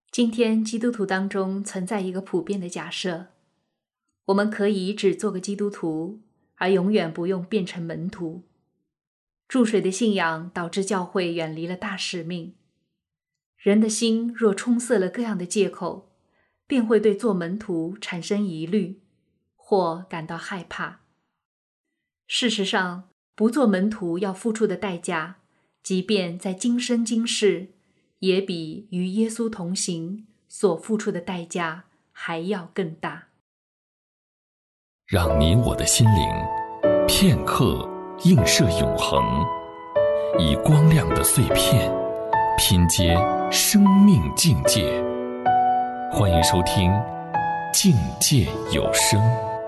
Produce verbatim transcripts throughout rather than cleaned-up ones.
今天基督徒当中存在一个普遍的假设，我们可以只做个基督徒，而永远不用变成门徒。注水的信仰导致教会远离了大使命。人的心若充塞了各样的借口，便会对做门徒产生疑虑，或感到害怕。事实上，不做门徒要付出的代价，即便在今生今世，也比与耶稣同行所付出的代价还要更大。 让你我的心灵片刻映射永恒，以光亮的碎片拼接生命境界。欢迎收听境界有声。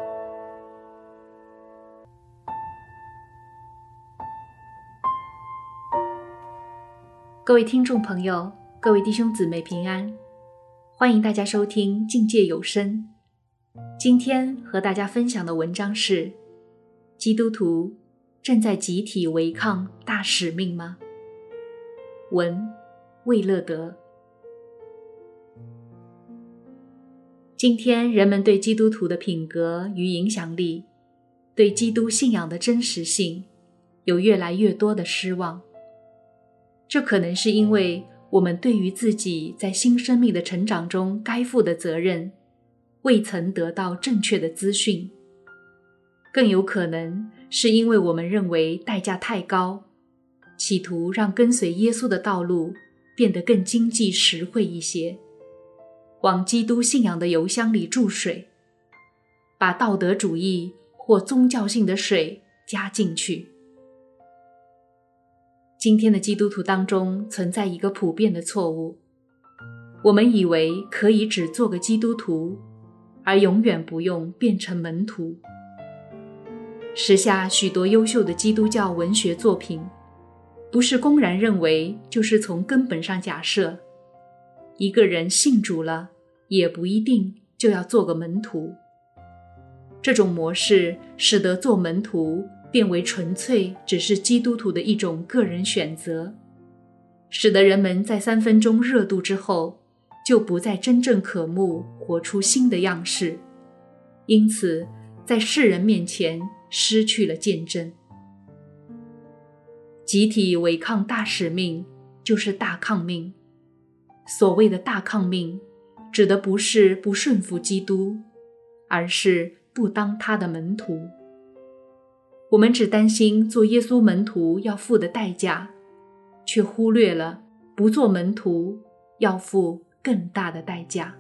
各位听众朋友，各位弟兄姊妹平安，欢迎大家收听境界有声。今天和大家分享的文章是：基督徒正在集体违抗大使命吗？文：魏乐德。今天人们对基督徒的品格与影响力，对基督信仰的真实性，有越来越多的失望。这可能是因为我们对于自己在新生命的成长中该负的责任，未曾得到正确的资讯，更有可能是因为我们认为代价太高，企图让跟随耶稣的道路变得更经济实惠一些，往基督信仰的油箱里注水，把道德主义或宗教性的水加进去。今天的基督徒当中存在一个普遍的错误，我们以为可以只做个基督徒，而永远不用变成门徒。时下许多优秀的基督教文学作品，不是公然认为，就是从根本上假设，一个人信主了，也不一定就要做个门徒。这种模式使得做门徒变为纯粹只是基督徒的一种个人选择，使得人们在三分钟热度之后，就不再真正渴慕活出新的样式，因此在世人面前失去了见证。集体违抗大使命就是大抗命。所谓的大抗命，指的不是不顺服基督，而是不当他的门徒。我们只担心做耶稣门徒要付的代价，却忽略了不做门徒要付更大的代价。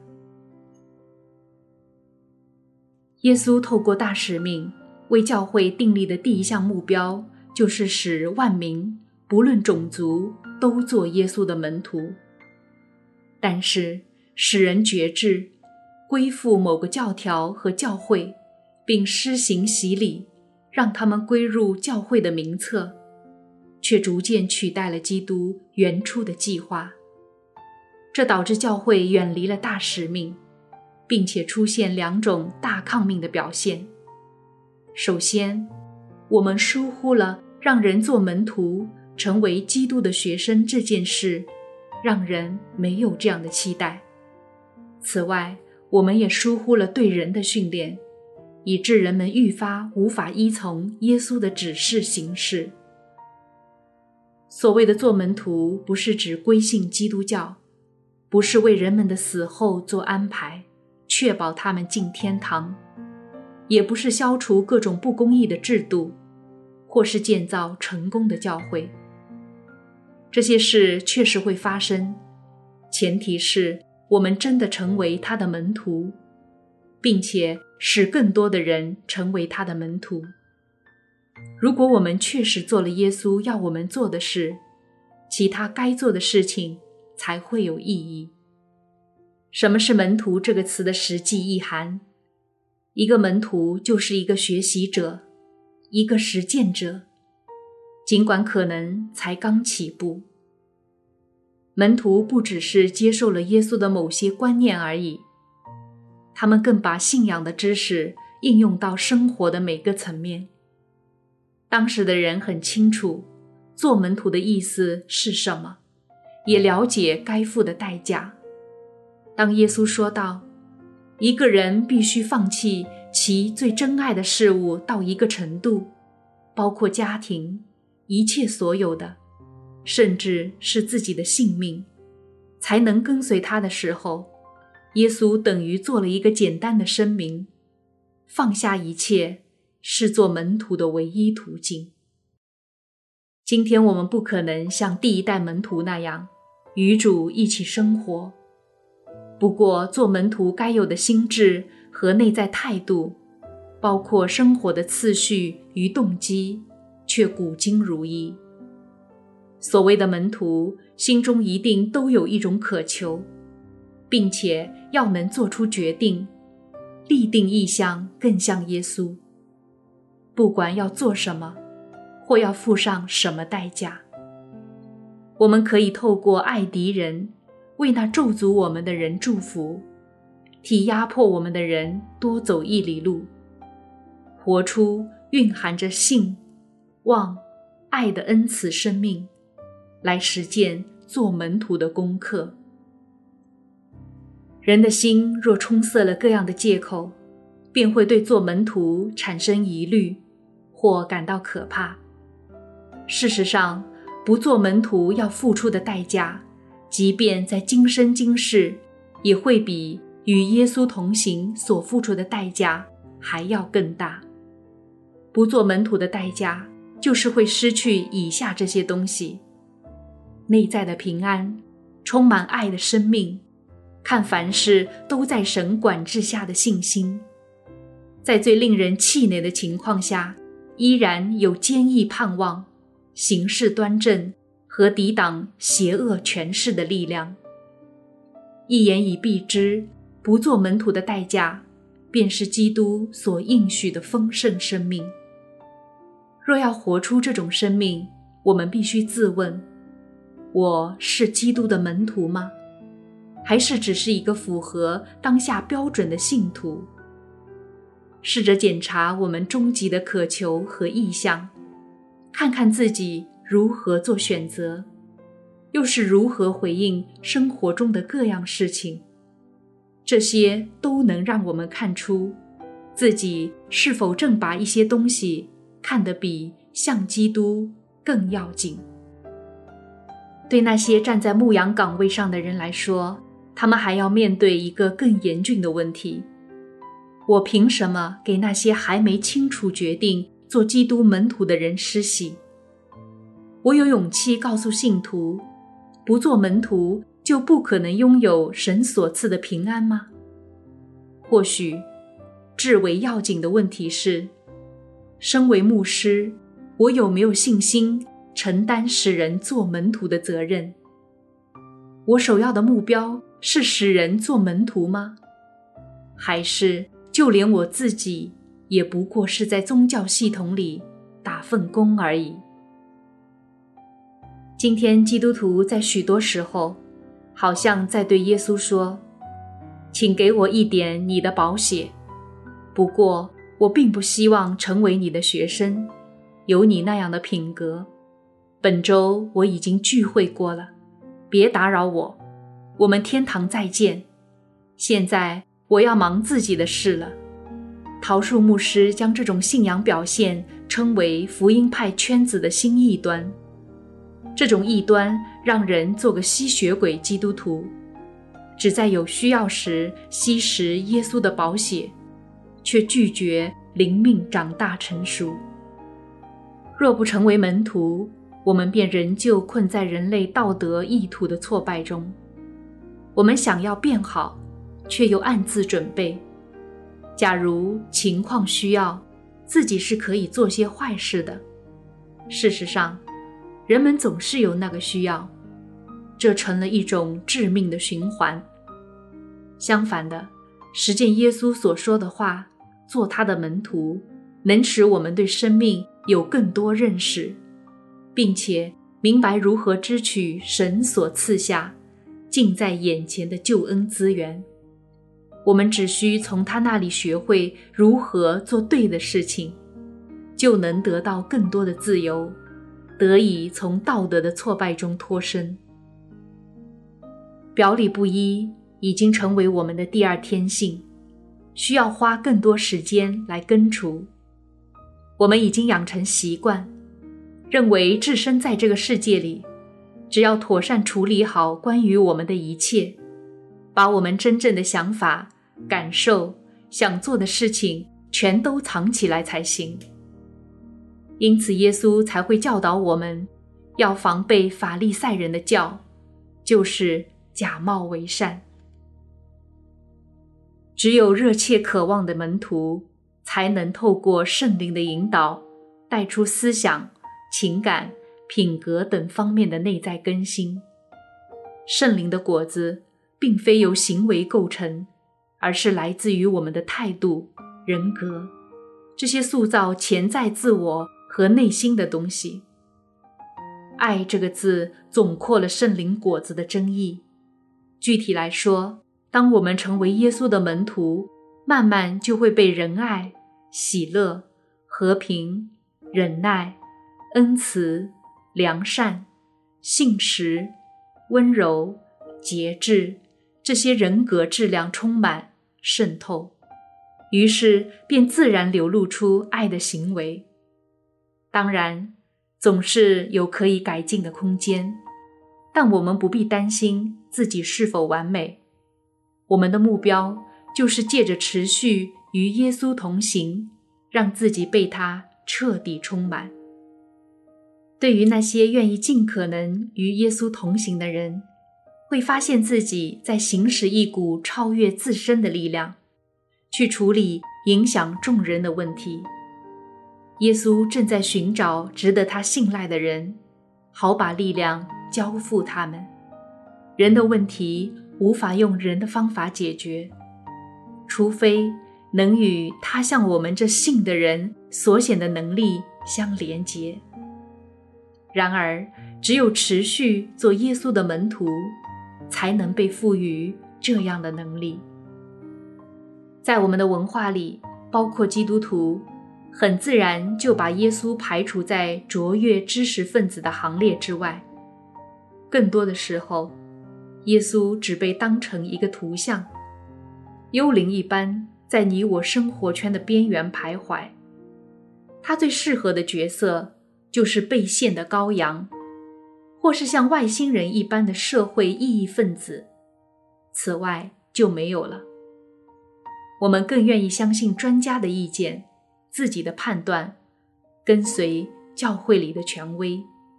耶稣透过大使命为教会订立的第一项目标，就是使万民不论种族都做耶稣的门徒。但是使人觉志，归附某个教条和教会，并施行洗礼，让他们归入教会的名册，却逐渐取代了基督原初的计划。这导致教会远离了大使命，并且出现两种大抗命的表现。首先，我们疏忽了让人做门徒，成为基督的学生这件事，让人没有这样的期待。此外，我们也疏忽了对人的训练，以致人们愈发无法依从耶稣的指示行事。所谓的做门徒，不是指归信基督教，不是为人们的死后做安排，确保他们进天堂，也不是消除各种不公义的制度，或是建造成功的教会。这些事确实会发生，前提是我们真的成为他的门徒，并且使更多的人成为他的门徒。如果我们确实做了耶稣要我们做的事，其他该做的事情才会有意义。什么是门徒这个词的实际意涵？一个门徒就是一个学习者，一个实践者，尽管可能才刚起步。门徒不只是接受了耶稣的某些观念而已，他们更把信仰的知识应用到生活的每个层面。当时的人很清楚做门徒的意思是什么，也了解该付的代价。 当耶稣说道，一个人必须放弃其最珍爱的事物到一个程度，包括家庭，一切所有的，甚至是自己的性命，才能跟随他的时候，耶稣等于做了一个简单的声明，放下一切是做门徒的唯一途径。今天我们不可能像第一代门徒那样与主一起生活，不过做门徒该有的心智和内在态度，包括生活的次序与动机，却古今如一。所谓的门徒心中一定都有一种渴求，并且要能做出决定，立定意向更像耶稣，不管要做什么或要付上什么代价。我们可以透过爱敌人，为那咒诅我们的人祝福，替压迫我们的人多走一里路，活出蕴含着信、望、爱的恩慈生命，来实践做门徒的功课。人的心若充塞了各样的借口，便会对做门徒产生疑虑，或感到可怕。事实上，不做门徒要付出的代价，即便在今生今世，也会比与耶稣同行所付出的代价还要更大。不做门徒的代价，就是会失去以下这些东西：内在的平安，充满爱的生命，看凡事都在神管制下的信心，在最令人气馁的情况下，依然有坚毅盼望，行事端正和抵挡邪恶权势的力量。一言以蔽之，不做门徒的代价，便是基督所应许的丰盛生命。若要活出这种生命，我们必须自问：我是基督的门徒吗？还是只是一个符合当下标准的信徒？试着检查我们终极的渴求和意向，看看自己如何做选择，又是如何回应生活中的各样事情。这些都能让我们看出自己是否正把一些东西看得比像基督更要紧。对那些站在牧羊岗位上的人来说，他们还要面对一个更严峻的问题：我凭什么给那些还没清楚决定做基督门徒的人施洗？我有勇气告诉信徒，不做门徒就不可能拥有神所赐的平安吗？或许至为要紧的问题是，身为牧师，我有没有信心承担使人做门徒的责任？我首要的目标是使人做门徒吗？还是就连我自己也不过是在宗教系统里打份工而已？今天基督徒在许多时候好像在对耶稣说，请给我一点你的宝血，不过我并不希望成为你的学生，有你那样的品格。本周我已经聚会过了，别打扰我，我们天堂再见。现在我要忙自己的事了。桃树牧师将这种信仰表现称为福音派圈子的新异端。这种异端让人做个吸血鬼基督徒，只在有需要时吸食耶稣的宝血，却拒绝灵命长大成熟。若不成为门徒，我们便仍旧困在人类道德意图的挫败中。我们想要变好，却又暗自准备，假如情况需要，自己是可以做些坏事的。事实上，人们总是有那个需要，这成了一种致命的循环。相反的，实践耶稣所说的话，做他的门徒，能使我们对生命有更多认识，并且明白如何支取神所赐下近在眼前的救恩资源。我们只需从他那里学会如何做对的事情，就能得到更多的自由，得以从道德的挫败中脱身。表里不一已经成为我们的第二天性，需要花更多时间来根除。我们已经养成习惯，认为置身在这个世界里，只要妥善处理好关于我们的一切，把我们真正的想法、感受、想做的事情全都藏起来才行。因此耶稣才会教导我们要防备法利赛人的教，就是假冒为善。只有热切渴望的门徒，才能透过圣灵的引导，带出思想、情感、品格等方面的内在更新。圣灵的果子并非由行为构成，而是来自于我们的态度、人格，这些塑造潜在自我和内心的东西。爱这个字总括了圣灵果子的真意。具体来说，当我们成为耶稣的门徒，慢慢就会被仁爱、喜乐、和平、忍耐、恩慈、良善、信实、温柔、节制这些人格质量充满渗透，于是便自然流露出爱的行为。当然，总是有可以改进的空间，但我们不必担心自己是否完美。我们的目标就是借着持续与耶稣同行，让自己被他彻底充满。对于那些愿意尽可能与耶稣同行的人，会发现自己在行使一股超越自身的力量，去处理影响众人的问题。耶稣正在寻找值得他信赖的人，好把力量交付他们。人的问题无法用人的方法解决，除非能与他向我们这信的人所显的能力相连结。然而，只有持续做耶稣的门徒，才能被赋予这样的能力。在我们的文化里，包括基督徒，很自然就把耶稣排除在卓越知识分子的行列之外。更多的时候，耶稣只被当成一个图像，幽灵一般在你我生活圈的边缘徘徊。他最适合的角色就是被献的羔羊，或是像外星人一般的社会意义分子，此外就没有了。我们更愿意相信专家的意见，自己的判断，跟随教会里的权威。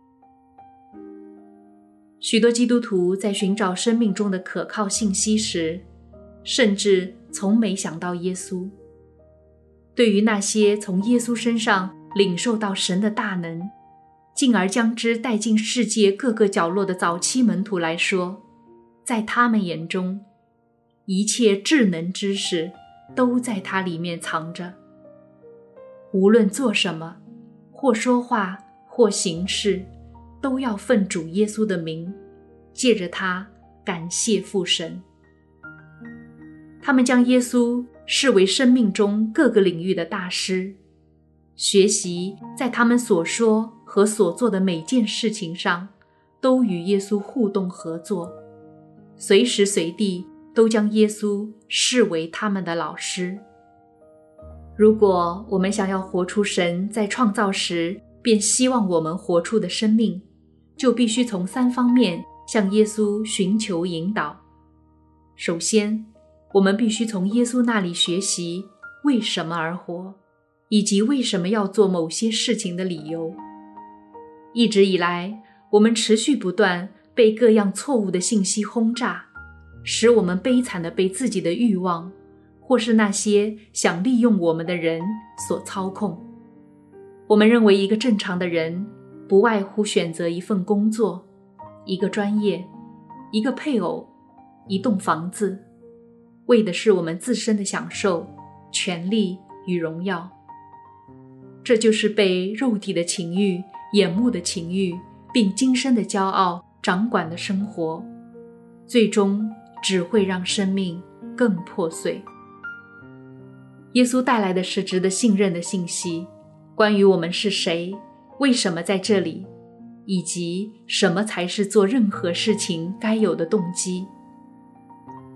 许多基督徒在寻找生命中的可靠信息时，甚至从没想到耶稣。对于那些从耶稣身上领受到神的大能，进而将之带进世界各个角落的早期门徒来说，在他们眼中，一切智能知识都在它里面藏着。无论做什么，或说话，或行事，都要奉主耶稣的名，借着他感谢父神。他们将耶稣视为生命中各个领域的大师，学习在他们所说和所做的每件事情上，都与耶稣互动合作，随时随地都将耶稣视为他们的老师。如果我们想要活出神在创造时便希望我们活出的生命，就必须从三方面向耶稣寻求引导。首先，我们必须从耶稣那里学习为什么而活，以及为什么要做某些事情的理由。一直以来，我们持续不断被各样错误的信息轰炸，使我们悲惨地被自己的欲望，或是那些想利用我们的人所操控。我们认为一个正常的人不外乎选择一份工作、一个专业、一个配偶、一栋房子，为的是我们自身的享受、权利与荣耀。这就是被肉体的情欲、眼目的情欲，并今生的骄傲掌管的生活，最终只会让生命更破碎。耶稣带来的是值得信任的信息，关于我们是谁，为什么在这里，以及什么才是做任何事情该有的动机。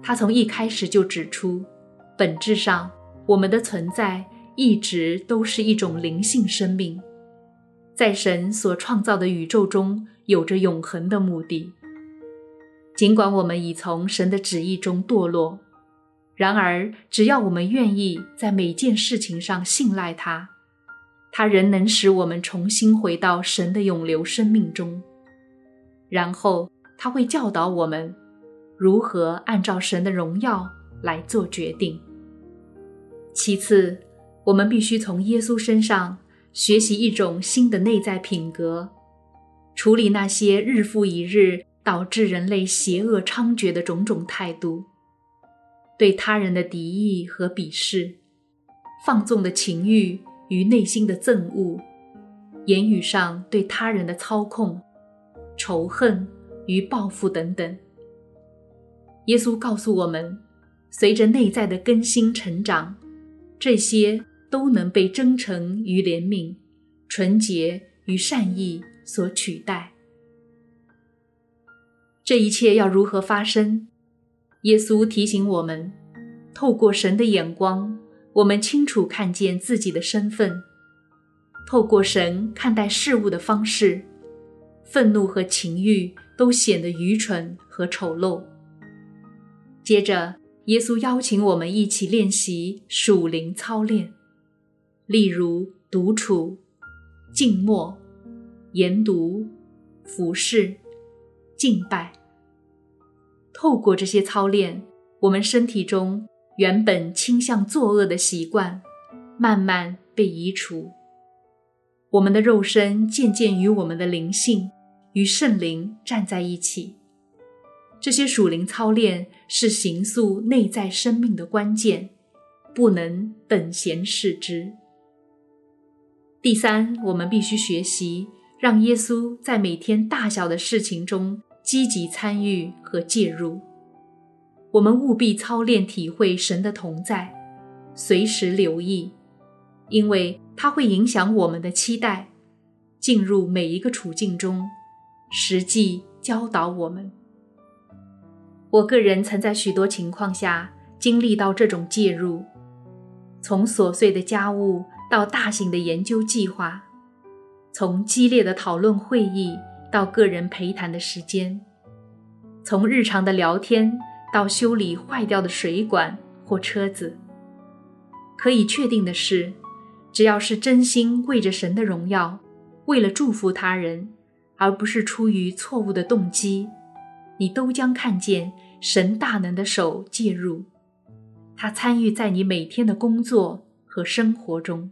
他从一开始就指出，本质上我们的存在一直都是一种灵性生命，在神所创造的宇宙中有着永恒的目的。尽管我们已从神的旨意中堕落，然而只要我们愿意在每件事情上信赖他，他仍能使我们重新回到神的永流生命中。然后他会教导我们如何按照神的荣耀来做决定。其次，我们必须从耶稣身上学习一种新的内在品格，处理那些日复一日导致人类邪恶猖獗的种种态度，对他人的敌意和鄙视，放纵的情欲与内心的憎恶，言语上对他人的操控，仇恨与报复等等。耶稣告诉我们，随着内在的更新成长，这些都能被真诚与怜悯、纯洁与善意所取代。这一切要如何发生？耶稣提醒我们，透过神的眼光，我们清楚看见自己的身份。透过神看待事物的方式，愤怒和情欲都显得愚蠢和丑陋。接着，耶稣邀请我们一起练习属灵操练，例如独处、静默、研读、服侍、敬拜。透过这些操练，我们身体中原本倾向作恶的习惯慢慢被移除，我们的肉身渐渐与我们的灵性与圣灵站在一起。这些属灵操练是形塑内在生命的关键，不能等闲视之。第三，我们必须学习让耶稣在每天大小的事情中积极参与和介入。我们务必操练体会神的同在，随时留意，因为它会影响我们的期待，进入每一个处境中，实际教导我们。我个人曾在许多情况下经历到这种介入，从琐碎的家务到大型的研究计划，从激烈的讨论会议到个人陪谈的时间，从日常的聊天到修理坏掉的水管或车子。可以确定的是，只要是真心为着神的荣耀，为了祝福他人，而不是出于错误的动机，你都将看见神大能的手介入，他参与在你每天的工作和生活中。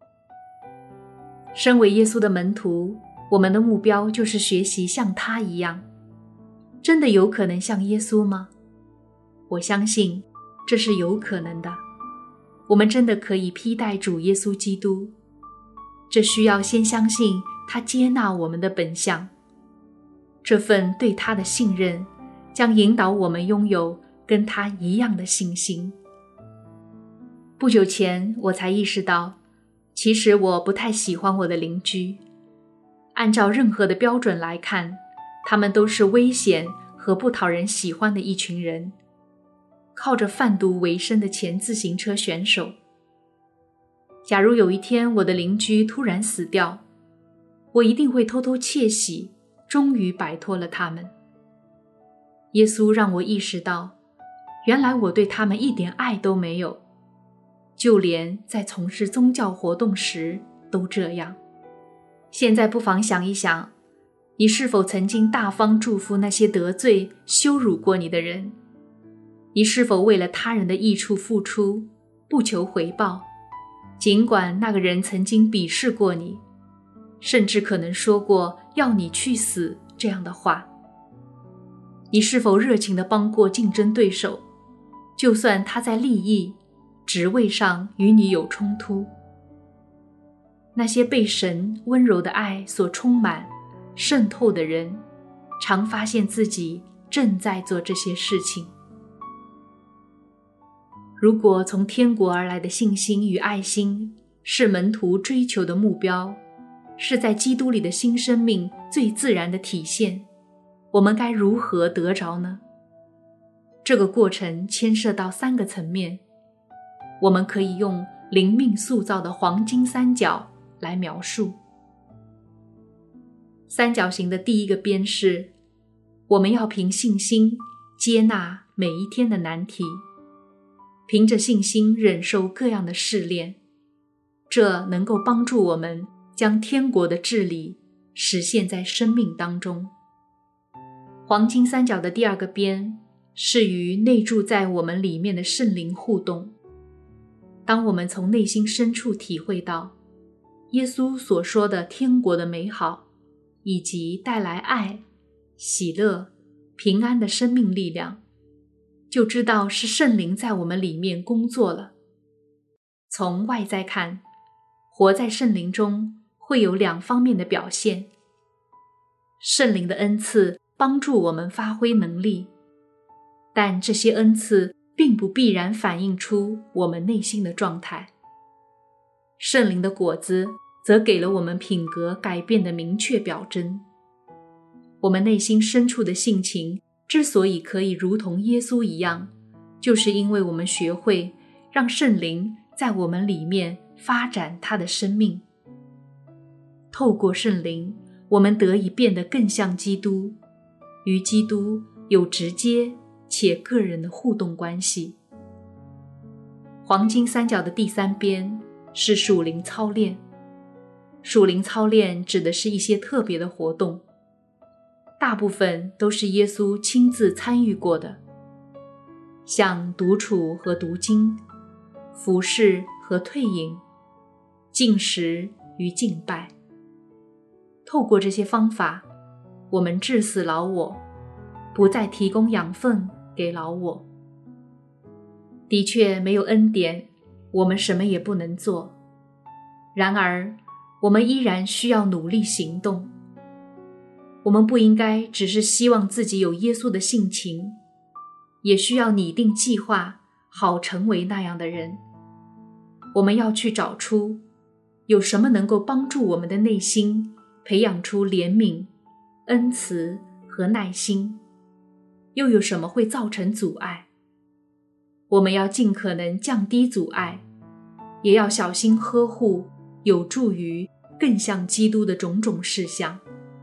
身为耶稣的门徒，我们的目标就是学习像他一样。真的有可能像耶稣吗？我相信这是有可能的。我们真的可以披戴主耶稣基督，这需要先相信他接纳我们的本相。这份对他的信任将引导我们拥有跟他一样的信心。不久前我才意识到，其实我不太喜欢我的邻居。按照任何的标准来看，他们都是危险和不讨人喜欢的一群人，靠着贩毒为生的前自行车选手。假如有一天我的邻居突然死掉，我一定会偷偷窃喜，终于摆脱了他们。耶稣让我意识到，原来我对他们一点爱都没有，就连在从事宗教活动时都这样。现在不妨想一想，你是否曾经大方祝福那些得罪、羞辱过你的人？你是否为了他人的益处付出，不求回报，尽管那个人曾经鄙视过你，甚至可能说过要你去死这样的话？你是否热情地帮过竞争对手，就算他在利益、职位上与你有冲突？那些被神温柔的爱所充满、渗透的人，常发现自己正在做这些事情。如果从天国而来的信心与爱心是门徒追求的目标，是在基督里的新生命最自然的体现，我们该如何得着呢？ 这个过程牵涉到三个层面，我们可以用灵命塑造的黄金三角来描述。三角形的第一个边是，我们要凭信心接纳每一天的难题，凭着信心忍受各样的试炼，这能够帮助我们将天国的治理实现在生命当中。黄金三角的第二个边是与内住在我们里面的圣灵互动。当我们从内心深处体会到耶稣所说的天国的美好，以及带来爱、喜乐、平安的生命力量，就知道是圣灵在我们里面工作了。从外在看，活在圣灵中会有两方面的表现。圣灵的恩赐帮助我们发挥能力，但这些恩赐并不必然反映出我们内心的状态。圣灵的果子则给了我们品格改变的明确表征。我们内心深处的性情之所以可以如同耶稣一样，就是因为我们学会让圣灵在我们里面发展他的生命。透过圣灵，我们得以变得更像基督，与基督有直接且个人的互动关系。黄金三角的第三边是属灵操练。属灵操练指的是一些特别的活动，大部分都是耶稣亲自参与过的，像独处和读经、服侍和退隐、禁食与敬拜。透过这些方法，我们治死老我，不再提供养分给老我。的确，没有恩典，我们什么也不能做。然而，我们依然需要努力行动。我们不应该只是希望自己有耶稣的性情，也需要拟定计划，好成为那样的人。我们要去找出有什么能够帮助我们的内心培养出怜悯、恩慈和耐心，又有什么会造成阻碍。我们要尽可能降低阻碍，也要小心呵护有助于更像基督的种种事项。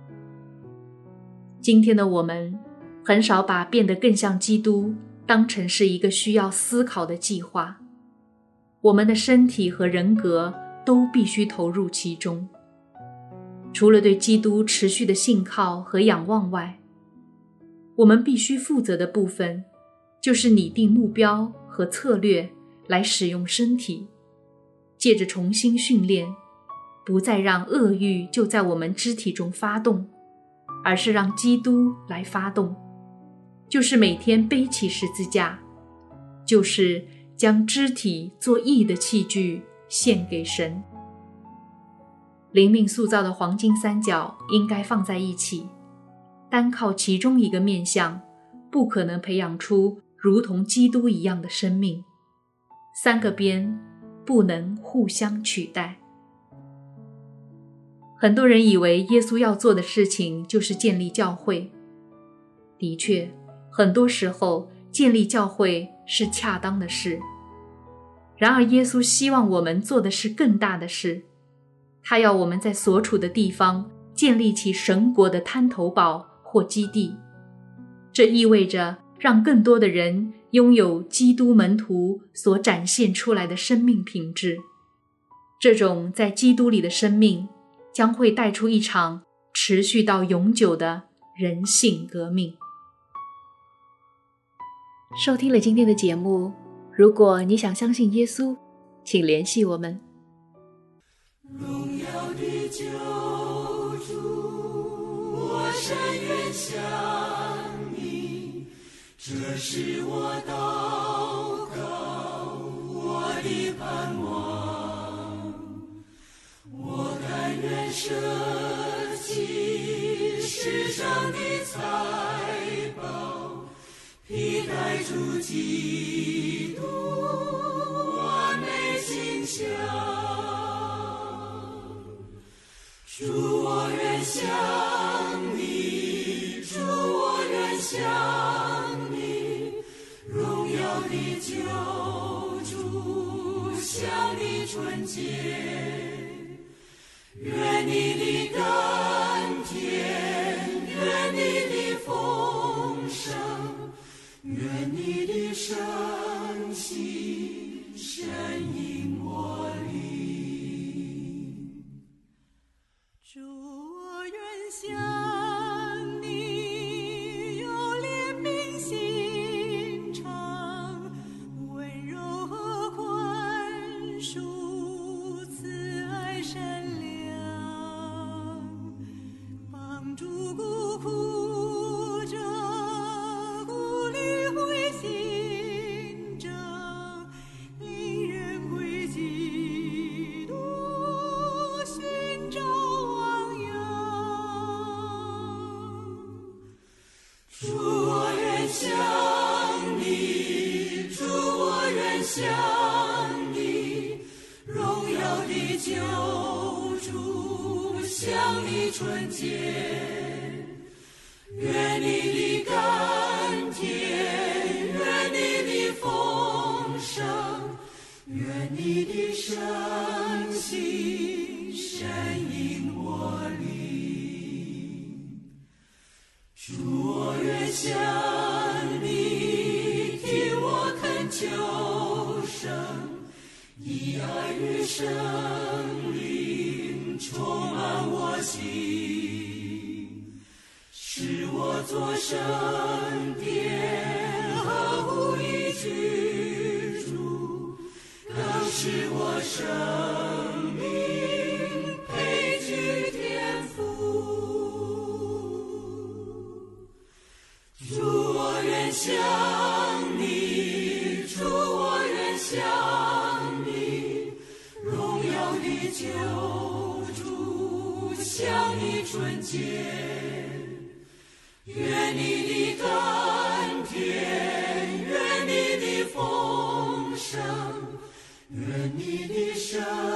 今天的我们很少把变得更像基督当成是一个需要思考的计划，我们的身体和人格都必须投入其中。除了对基督持续的信靠和仰望外，我们必须负责的部分就是拟定目标和策略来使用身体，借着重新训练，不再让恶欲就在我们肢体中发动，而是让基督来发动，就是每天背起十字架，就是将肢体做义的器具献给神。灵命塑造的黄金三角应该放在一起，单靠其中一个面向，不可能培养出如同基督一样的生命。三个边不能互相取代。很多人以为耶稣要做的事情就是建立教会。的确，很多时候建立教会是恰当的事。然而耶稣希望我们做的是更大的事，他要我们在所处的地方建立起神国的滩头堡或基地。这意味着让更多的人拥有基督门徒所展现出来的生命品质。这种在基督里的生命将会带出一场持续到永久的人性革命。收听了今天的节目，如果你想相信耶稣，请联系我们。 荣耀的救主，我深愿向你，这是我祷告，我的盼望。我甘愿舍弃世上的财宝，披戴主基督，我内心想。主，我愿向你，主，我愿向你， 耀的救主，向你纯洁，愿你的甘甜，愿你的丰盛，愿你的声息深引我灵。主，我愿向你有怜悯心肠，温柔和宽恕，慈爱善良，帮助孤苦者，鼓励灰心者，领人归基督，寻找亡羊。主，我愿向你，主，我愿向你，荣耀的救主，向你纯洁，愿你的甘甜，愿你的丰盛，愿你的声息深引我灵。主，我愿向你，听我恳求声，以爱与生灵充满我心，使我作圣殿，合乎一居住，更使我生命配居天父。主，我愿向你，主，我愿向你，荣耀的救主，向你纯洁，愿你的甘甜，愿你的丰盛，愿你的生